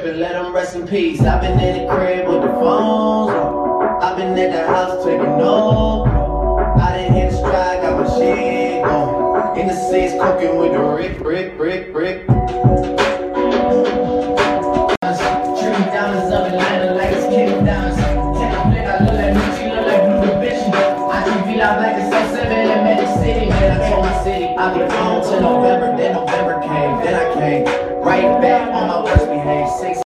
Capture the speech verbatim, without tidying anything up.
tripping, let them rest in peace. I've been in the crib with the phones on. I've been at the house taking no. I didn't hit the stride, got my shit on. In the seats, cooking with the brick, brick, brick, brick. Tree diamonds up in Atlanta like it's King Diamonds. Take a flick, I look like me, she look like Blue Division. I T V live like it's so seven in Magic City. Man, I told my city, I'll be gone till November.